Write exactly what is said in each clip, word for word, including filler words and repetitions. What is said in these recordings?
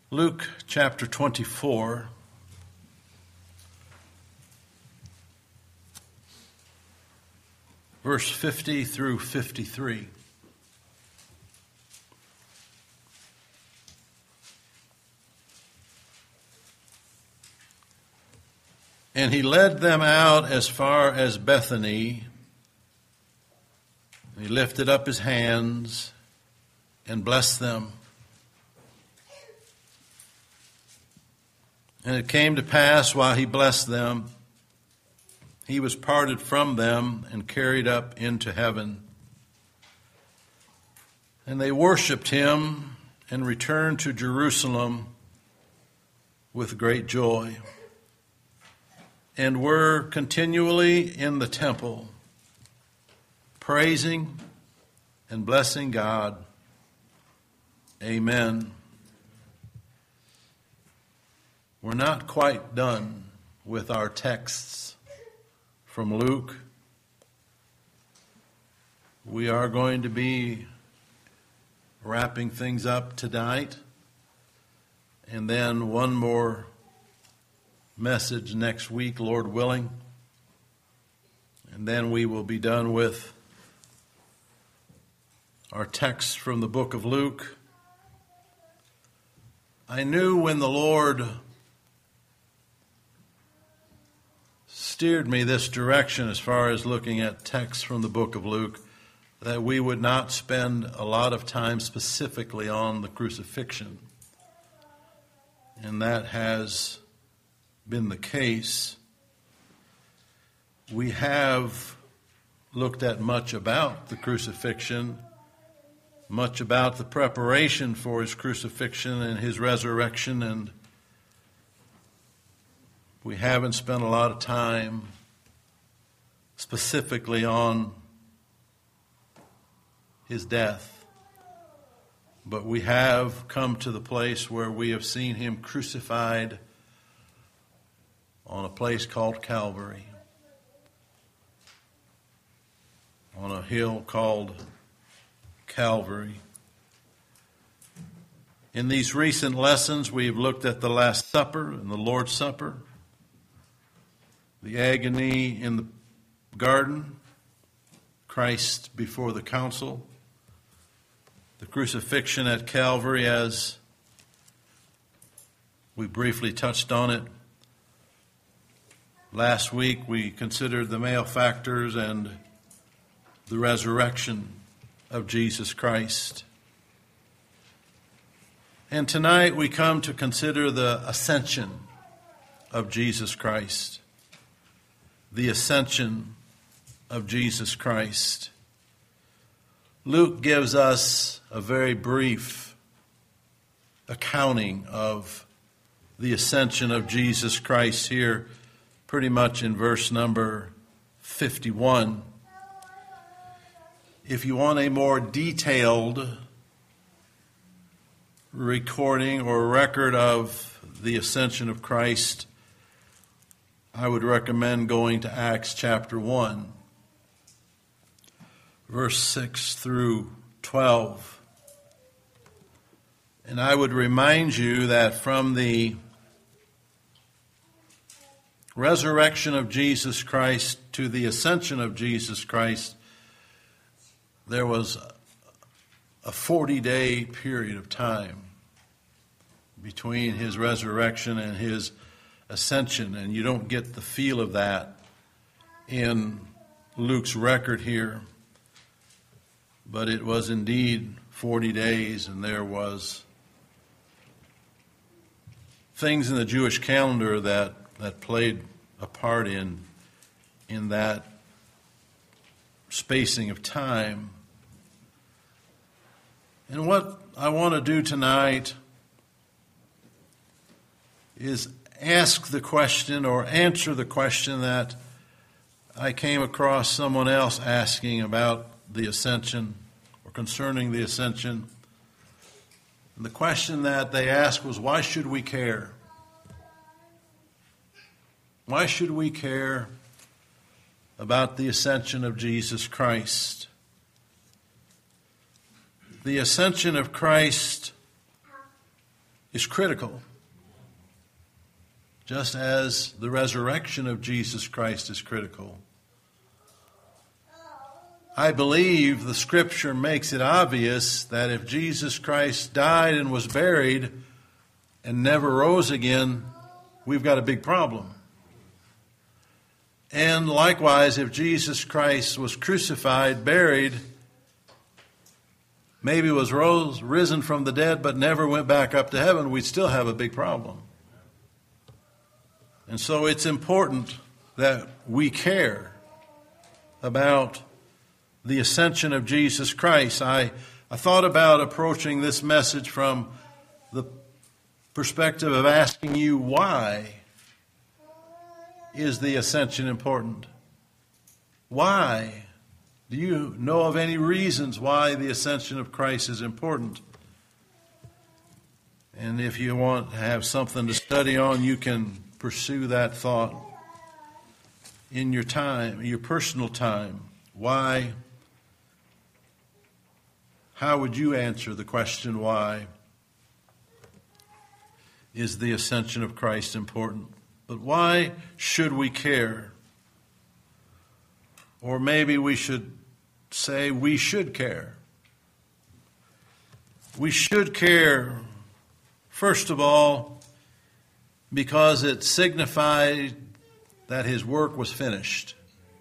Luke chapter twenty-four, verse fifty through fifty-three. And he led them out as far as Bethany. He lifted up his hands and blessed them. And it came to pass, while he blessed them, he was parted from them and carried up into heaven. And they worshipped him and returned to Jerusalem with great joy, and were continually in the temple, praising and blessing God. Amen. We're not quite done with our texts from Luke. We are going to be wrapping things up tonight, and then one more message next week, Lord willing, and then we will be done with our text from the book of Luke. I knew when the Lord steered me this direction as far as looking at texts from the book of Luke, that we would not spend a lot of time specifically on the crucifixion. And that has been the case. We have looked at much about the crucifixion, much about the preparation for his crucifixion and his resurrection, and we haven't spent a lot of time specifically on his death. But we have come to the place where we have seen him crucified on a place called Calvary, on a hill called Calvary. In these recent lessons, we've looked at the Last Supper and the Lord's Supper, the agony in the garden, Christ before the council, the crucifixion at Calvary, as we briefly touched on it. Last week we considered the malefactors and the resurrection of Jesus Christ. And tonight we come to consider the ascension of Jesus Christ. The ascension of Jesus Christ. Luke gives us a very brief accounting of the ascension of Jesus Christ here, pretty much in verse number fifty-one. If you want a more detailed recording or record of the ascension of Christ, I would recommend going to Acts chapter one, verse six through twelve. And I would remind you that from the resurrection of Jesus Christ to the ascension of Jesus Christ, there was a forty-day period of time between his resurrection and his ascension, and you don't get the feel of that in Luke's record here. But it was indeed forty days, and there was things in the Jewish calendar that, that played a part in, in that spacing of time. And what I want to do tonight is ask the question or answer the question that I came across someone else asking about the ascension or concerning the ascension. And the question that they asked was, why should we care? Why should we care about the ascension of Jesus Christ? The ascension of Christ is critical, just as the resurrection of Jesus Christ is critical. I believe the Scripture makes it obvious that if Jesus Christ died and was buried and never rose again, we've got a big problem. And likewise, if Jesus Christ was crucified, buried, maybe was rose, risen from the dead, but never went back up to heaven, we'd still have a big problem. And so it's important that we care about the ascension of Jesus Christ. I, I thought about approaching this message from the perspective of asking you, why is the ascension important? Why? Do you know of any reasons why the ascension of Christ is important? And if you want to have something to study on, you can pursue that thought in your time, your personal time. Why? How would you answer the question, why is the ascension of Christ important? But why should we care? Or maybe we should say we should care. We should care, first of all, because it signified that his work was finished.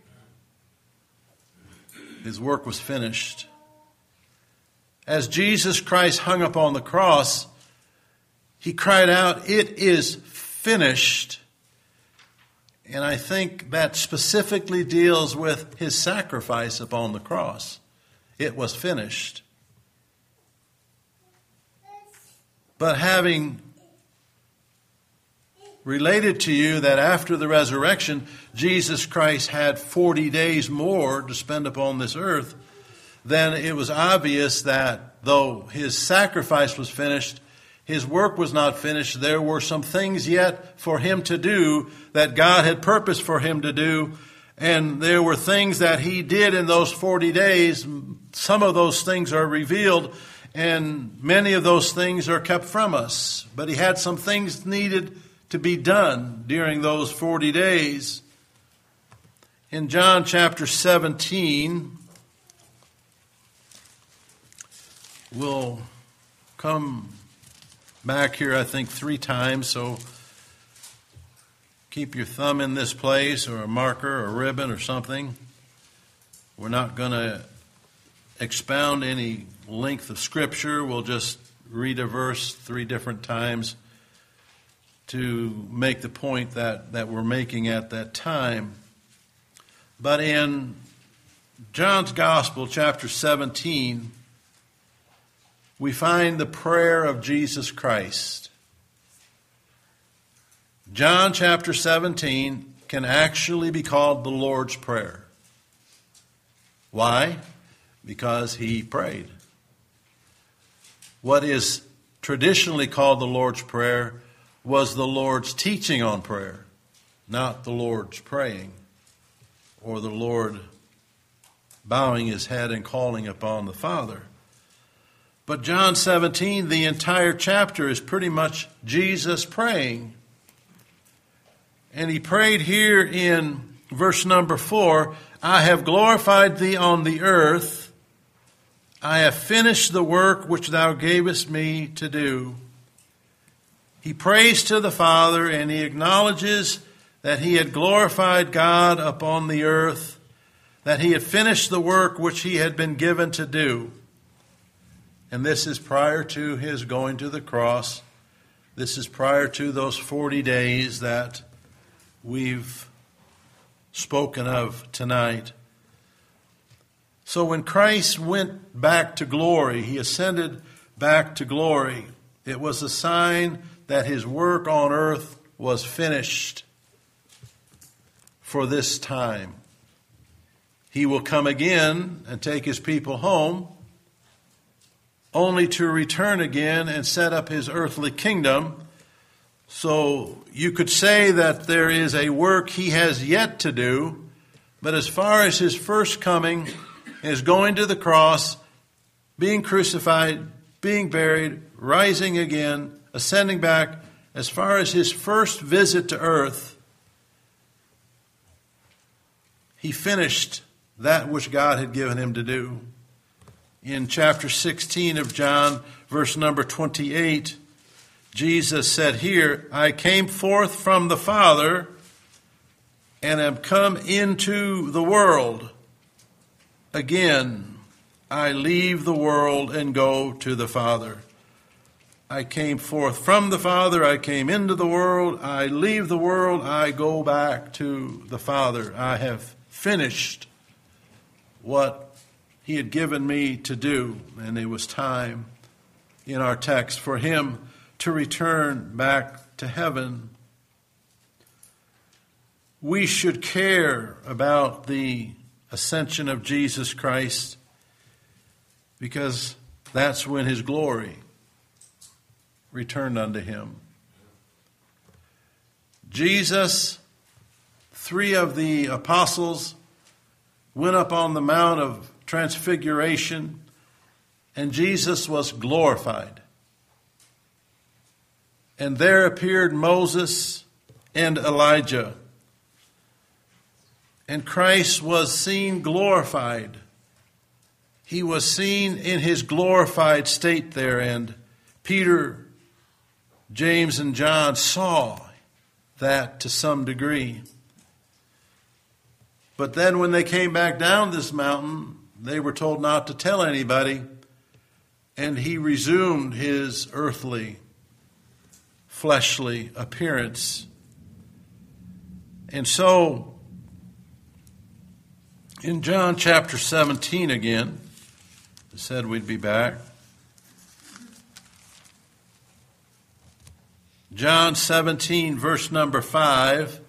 His work was finished. As Jesus Christ hung upon the cross, he cried out, "It is finished." And I think that specifically deals with his sacrifice upon the cross. It was finished. But having related to you that after the resurrection, Jesus Christ had forty days more to spend upon this earth, then it was obvious that though his sacrifice was finished, his work was not finished. There were some things yet for him to do that God had purposed for him to do. And there were things that he did in those forty days. Some of those things are revealed, and many of those things are kept from us. But he had some things needed to be done during those forty days. In John chapter seventeen, we'll come back here, I think, three times, so keep your thumb in this place or a marker or a ribbon or something. We're not going to expound any length of Scripture. We'll just read a verse three different times to make the point that, that we're making at that time. But in John's Gospel, chapter seventeen, we find the prayer of Jesus Christ. John chapter seventeen can actually be called the Lord's Prayer. Why? Because he prayed. What is traditionally called the Lord's Prayer was the Lord's teaching on prayer, not the Lord's praying, or the Lord bowing his head and calling upon the Father. But John seventeen, the entire chapter is pretty much Jesus praying. And he prayed here in verse number four, "I have glorified thee on the earth. I have finished the work which thou gavest me to do." He prays to the Father, and he acknowledges that he had glorified God upon the earth, that he had finished the work which he had been given to do. And this is prior to his going to the cross. This is prior to those forty days that we've spoken of tonight. So when Christ went back to glory, he ascended back to glory, it was a sign that his work on earth was finished for this time. He will come again and take his people home, only to return again and set up his earthly kingdom. So you could say that there is a work he has yet to do, but as far as his first coming, his going to the cross, being crucified, being buried, rising again, ascending back, as far as his first visit to earth, he finished that which God had given him to do. In chapter sixteen of John, verse number twenty-eight, Jesus said here, I came forth from the Father and am come into the world. Again, I leave the world and go to the Father. I came forth from the Father, I came into the world, I leave the world, I go back to the Father. I have finished what he had given me to do, and it was time in our text for him to return back to heaven. We should care about the ascension of Jesus Christ because that's when his glory returned unto him. Jesus, three of the apostles went up on the Mount of Transfiguration, and Jesus was glorified. And there appeared Moses and Elijah. And Christ was seen glorified. He was seen in his glorified state there, and Peter, James, and John saw that to some degree. But then when they came back down this mountain, they were told not to tell anybody, and he resumed his earthly, fleshly appearance. And so, in John chapter seventeen again, I said we'd be back. John seventeen, verse number five.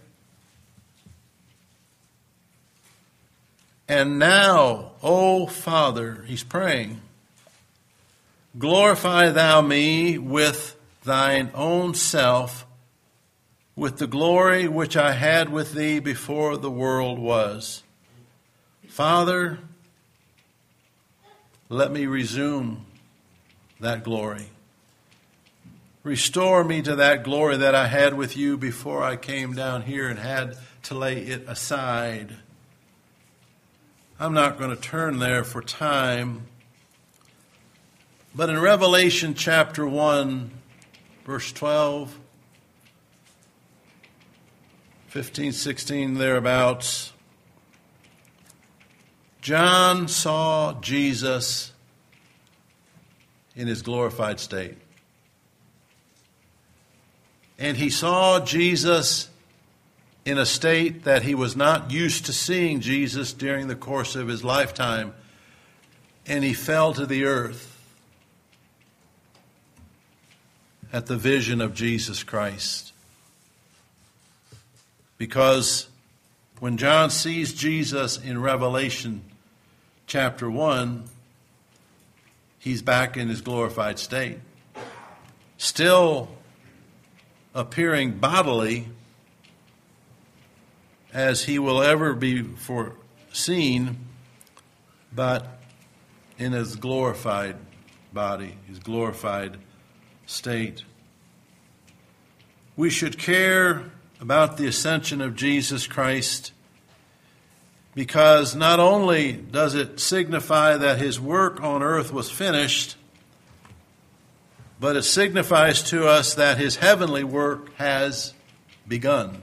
And now, O Father, he's praying, glorify thou me with thine own self, with the glory which I had with thee before the world was. Father, let me resume that glory. Restore me to that glory that I had with you before I came down here and had to lay it aside. I'm not going to turn there for time. But in Revelation chapter one, verse twelve, fifteen, sixteen, thereabouts, John saw Jesus in his glorified state. And he saw Jesus in a state that he was not used to seeing Jesus during the course of his lifetime. And he fell to the earth at the vision of Jesus Christ. Because when John sees Jesus in Revelation chapter one, he's back in his glorified state. Still appearing bodily as he will ever be foreseen, but in his glorified body, his glorified state. We should care about the ascension of Jesus Christ because not only does it signify that his work on earth was finished, but it signifies to us that his heavenly work has begun.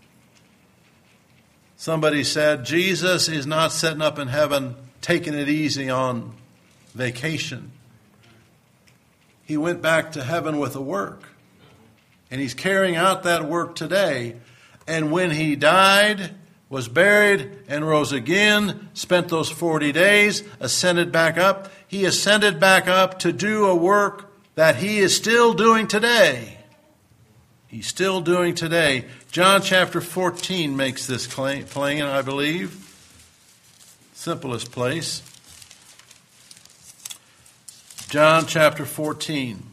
Somebody said, Jesus is not sitting up in heaven taking it easy on vacation. He went back to heaven with a work. And he's carrying out that work today. And when he died, was buried, and rose again, spent those forty days, ascended back up, he ascended back up to do a work that he is still doing today. He's still doing today. John chapter fourteen makes this claim, plain, I believe. Simplest place. John chapter fourteen.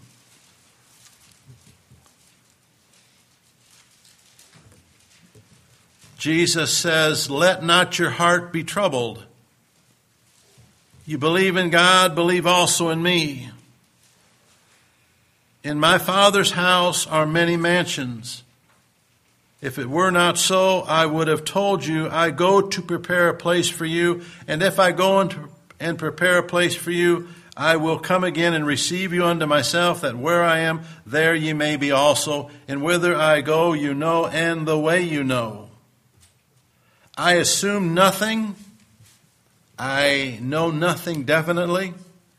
Jesus says, let not your heart be troubled. You believe in God, believe also in me. In my Father's house are many mansions. If it were not so, I would have told you, I go to prepare a place for you. And if I go and prepare a place for you, I will come again and receive you unto myself, that where I am, there ye may be also. And whither I go, you know, and the way you know. I assume nothing. I know nothing definitely.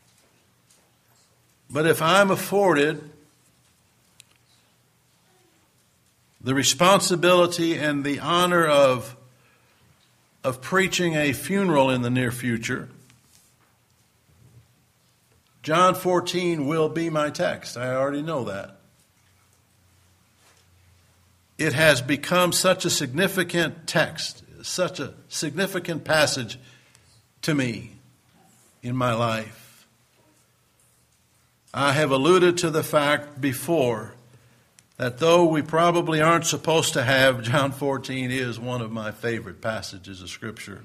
But if I'm afforded the responsibility and the honor of, of preaching a funeral in the near future, John fourteen will be my text. I already know that. It has become such a significant text, such a significant passage to me in my life. I have alluded to the fact before that though we probably aren't supposed to have, John fourteen is one of my favorite passages of Scripture.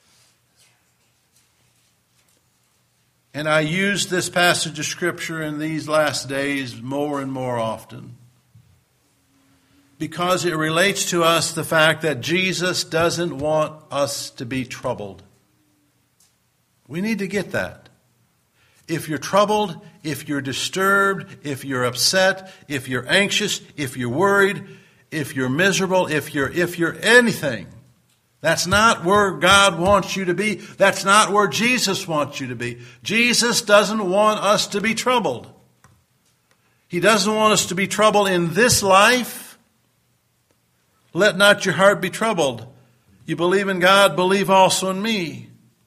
And I use this passage of Scripture in these last days more and more often because it relates to us the fact that Jesus doesn't want us to be troubled. We need to get that. If you're troubled, if you're disturbed, if you're upset, if you're anxious, if you're worried, if you're miserable, if you're if you're anything, that's not where God wants you to be. That's not where Jesus wants you to be. Jesus doesn't want us to be troubled. He doesn't want us to be troubled in this life. Let not your heart be troubled. You believe in God, believe also in me.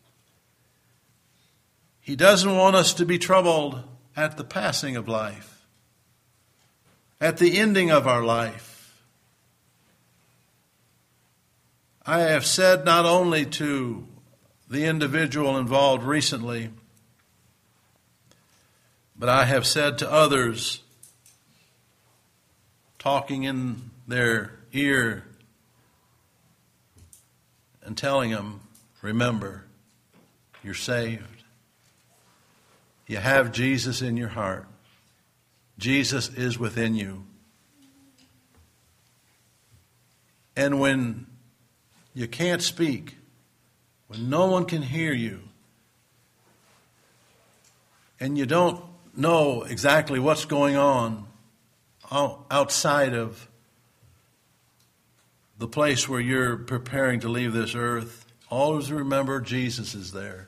He doesn't want us to be troubled at the passing of life, at the ending of our life. I have said not only to the individual involved recently, but I have said to others, talking in their ear and telling them, remember, you're saved. You have Jesus in your heart. Jesus is within you. And when you can't speak, when no one can hear you, and you don't know exactly what's going on outside of the place where you're preparing to leave this earth, always remember Jesus is there.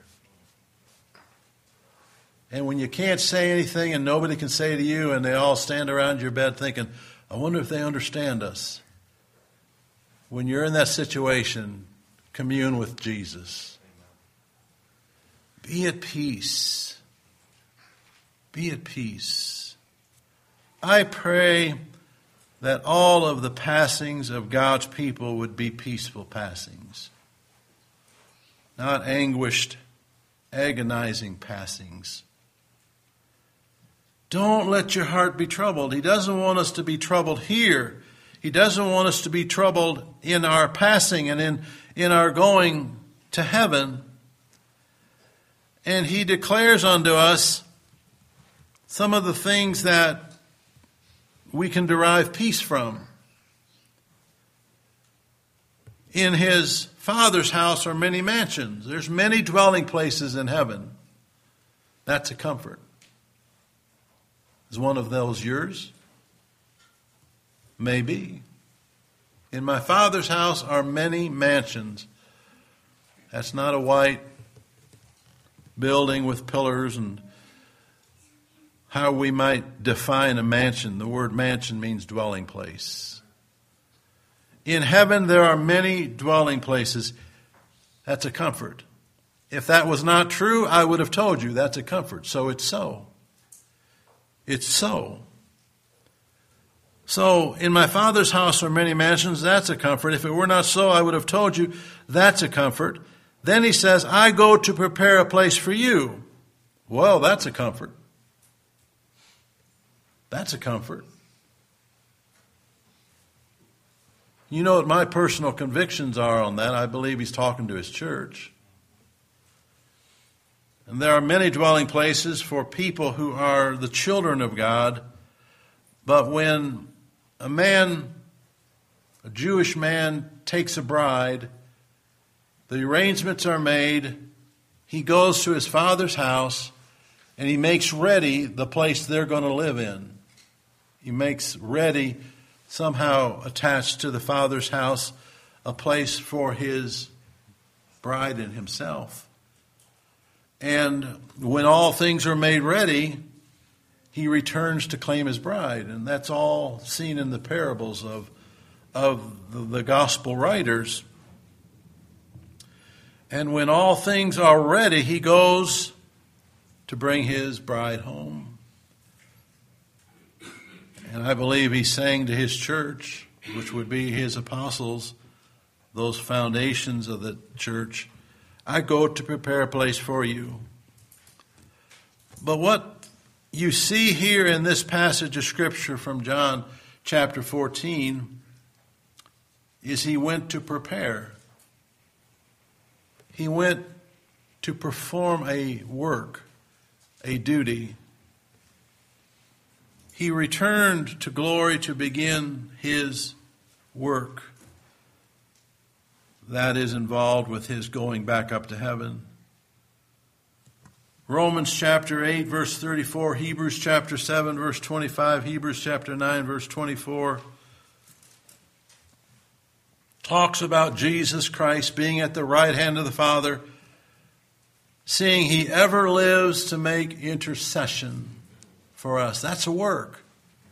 And when you can't say anything and nobody can say to you and they all stand around your bed thinking, I wonder if they understand us. When you're in that situation, commune with Jesus. Be at peace. Be at peace. I pray that all of the passings of God's people would be peaceful passings, not anguished, agonizing passings. Don't let your heart be troubled. He doesn't want us to be troubled here. He doesn't want us to be troubled in our passing and in, in our going to heaven. And he declares unto us some of the things that we can derive peace from. In his Father's house are many mansions. There's many dwelling places in heaven. That's a comfort. Is one of those yours? Maybe. In my Father's house are many mansions. That's not a white building with pillars and how we might define a mansion. The word mansion means dwelling place. In heaven there are many dwelling places. That's a comfort. If that was not true, I would have told you that's a comfort. So it's so. It's so. So, in my Father's house are many mansions, that's a comfort. If it were not so, I would have told you, that's a comfort. Then he says, I go to prepare a place for you. Well, that's a comfort. That's a comfort. You know what my personal convictions are on that. I believe he's talking to his church. And there are many dwelling places for people who are the children of God But when a man, a Jewish man, takes a bride, the arrangements are made, he goes to his father's house, and he makes ready the place they're going to live in. He makes ready, somehow attached to the father's house, a place for his bride and himself. And when all things are made ready, he returns to claim his bride. And that's all seen in the parables of, of the, the gospel writers. And when all things are ready, he goes to bring his bride home. And I believe he's saying to his church, which would be his apostles, those foundations of the church, I go to prepare a place for you. But what you see here in this passage of Scripture from John chapter fourteen is he went to prepare. He went to perform a work, a duty. He returned to glory to begin his work. That is involved with his going back up to heaven. Romans chapter eight, verse thirty-four, Hebrews chapter seven, verse twenty-five, Hebrews chapter nine, verse twenty-four, talks about Jesus Christ being at the right hand of the Father, seeing he ever lives to make intercession for us. That's a work.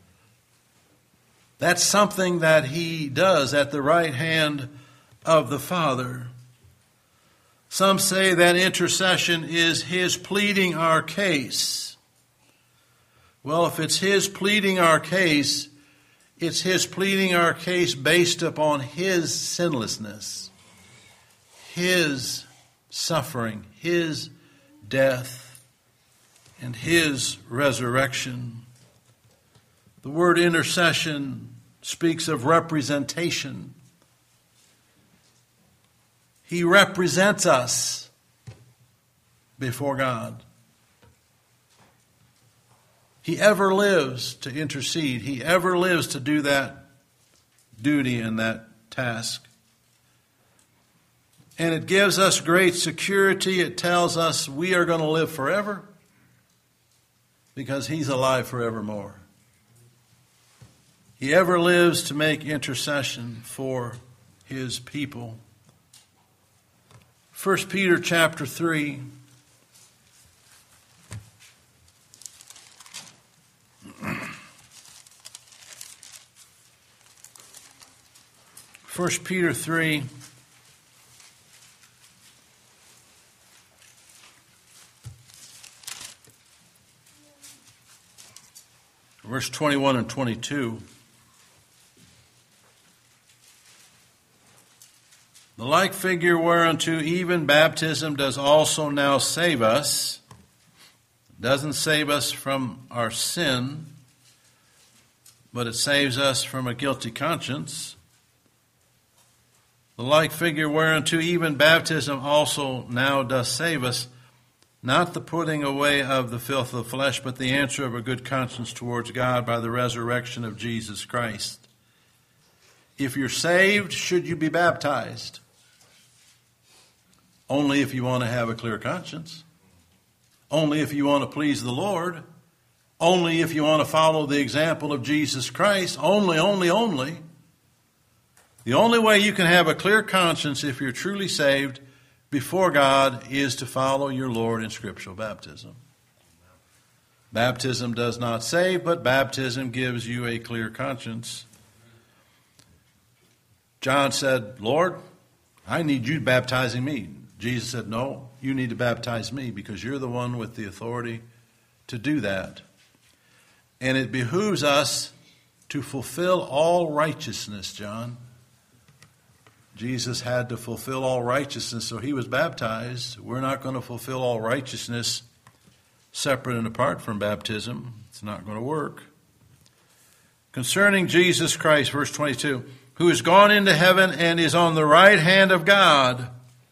That's something that he does at the right hand of the Father. Some say that intercession is his pleading our case. Well, if it's his pleading our case, it's his pleading our case based upon his sinlessness, his suffering, his death, and his resurrection. The word intercession speaks of representation. He represents us before God. He ever lives to intercede. He ever lives to do that duty and that task. And it gives us great security. It tells us we are going to live forever because he's alive forevermore. He ever lives to make intercession for his people. First Peter chapter three. First Peter three. Verse twenty-one and twenty-two. The like figure whereunto even baptism does also now save us. It doesn't save us from our sin, but it saves us from a guilty conscience. The like figure whereunto even baptism also now does save us, not the putting away of the filth of the flesh, but the answer of a good conscience towards God by the resurrection of Jesus Christ. If you're saved, should you be baptized? Only if you want to have a clear conscience. Only if you want to please the Lord. Only if you want to follow the example of Jesus Christ. Only, only, only. The only way you can have a clear conscience if you're truly saved before God is to follow your Lord in scriptural baptism. Baptism does not save, but baptism gives you a clear conscience. John said, Lord, I need you baptizing me. Jesus said, no, you need to baptize me because you're the one with the authority to do that. And it behooves us to fulfill all righteousness, John. Jesus had to fulfill all righteousness, so he was baptized. We're not going to fulfill all righteousness separate and apart from baptism. It's not going to work. Concerning Jesus Christ, verse twenty-two, who is gone into heaven and is on the right hand of God.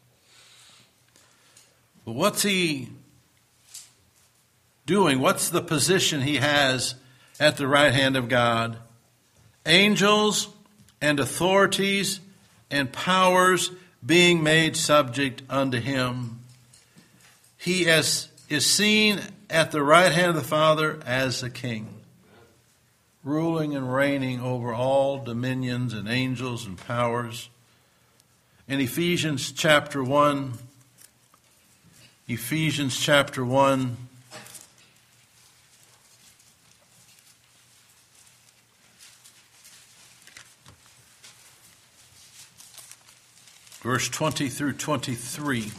But what's he doing? What's the position he has at the right hand of God, angels and authorities and powers being made subject unto him. He is, is seen at the right hand of the Father as a king, ruling and reigning over all dominions and angels and powers. In Ephesians chapter one, Ephesians chapter one, verse twenty through twenty-three.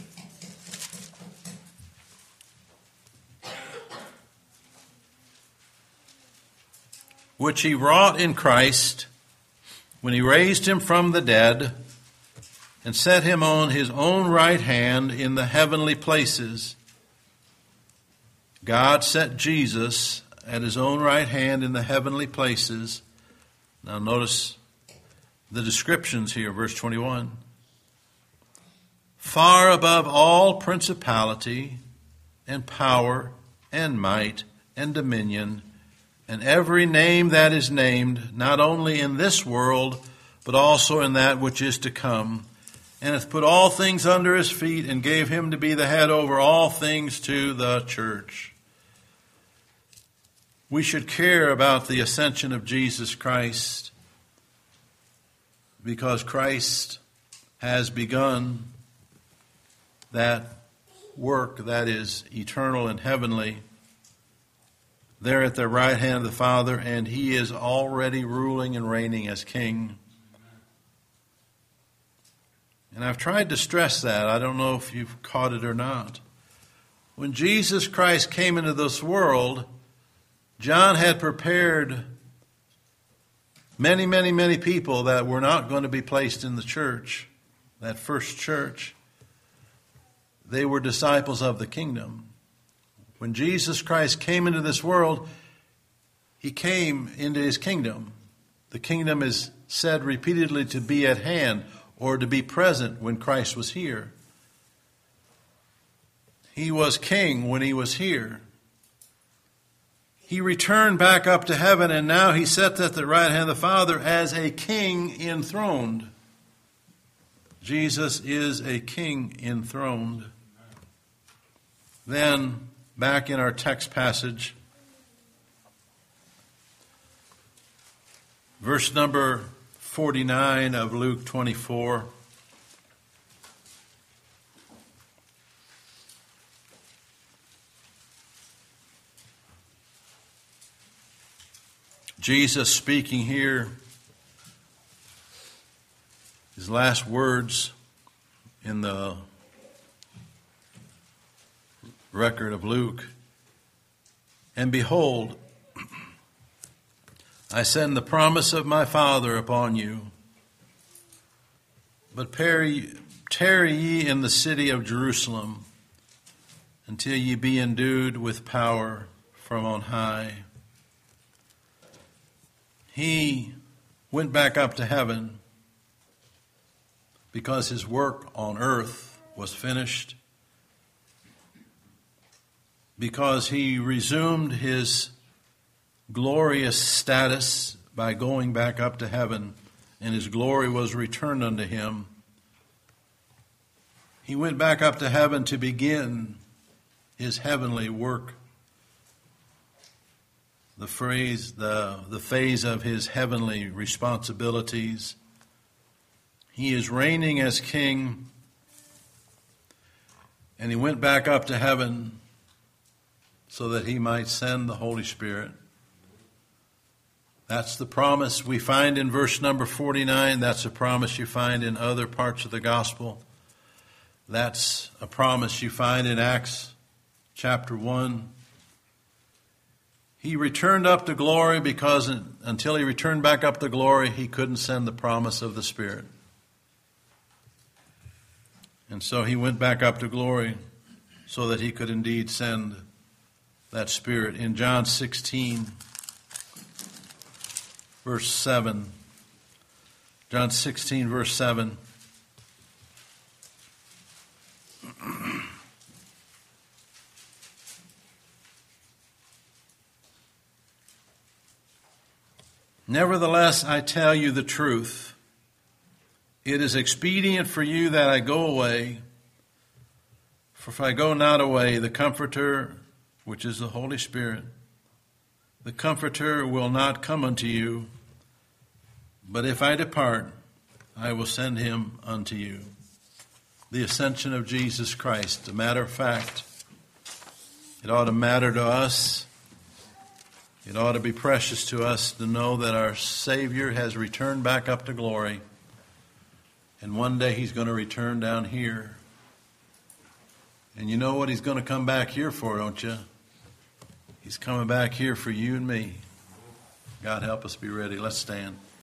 Which he wrought in Christ when he raised him from the dead and set him on his own right hand in the heavenly places. God set Jesus at his own right hand in the heavenly places. Now notice the descriptions here, verse twenty-one. Far above all principality and power and might and dominion, and every name that is named, not only in this world, but also in that which is to come, and hath put all things under his feet, and gave him to be the head over all things to the church. We should care about the ascension of Jesus Christ, because Christ has begun that work that is eternal and heavenly there at the right hand of the Father, and he is already ruling and reigning as king. And I've tried to stress that. I don't know if you've caught it or not. When Jesus Christ came into this world, John had prepared many, many, many people that were not going to be placed in the church, that first church. They were disciples of the kingdom. When Jesus Christ came into this world, he came into his kingdom. The kingdom is said repeatedly to be at hand or to be present when Christ was here. He was king when he was here. He returned back up to heaven, and now he sits at the right hand of the Father as a king enthroned. Jesus is a king enthroned. Then, back in our text passage, verse number forty-nine of Luke twenty-four. Jesus speaking here, his last words in the record of Luke. And behold, I send the promise of my Father upon you. But tarry ye in the city of Jerusalem until ye be endued with power from on high. He went back up to heaven because his work on earth was finished, because he resumed his glorious status by going back up to heaven, and his glory was returned unto him. He went back up to heaven to begin his heavenly work. The phrase, the, the phase of his heavenly responsibilities. He is reigning as king, and he went back up to heaven so that he might send the Holy Spirit. That's the promise we find in verse number forty-nine. That's a promise you find in other parts of the gospel. That's a promise you find in Acts chapter one. He returned up to glory because until he returned back up to glory, he couldn't send the promise of the Spirit. And so he went back up to glory so that he could indeed send that Spirit. In John sixteen, verse seven, John sixteen, verse seven, Nevertheless, I tell you the truth. It is expedient for you that I go away. For if I go not away, the Comforter, which is the Holy Spirit, the Comforter will not come unto you. But if I depart, I will send him unto you. The ascension of Jesus Christ. A matter of fact, it ought to matter to us. It ought to be precious to us to know that our Savior has returned back up to glory. And one day he's going to return down here. And you know what he's going to come back here for, don't you? He's coming back here for you and me. God help us be ready. Let's stand.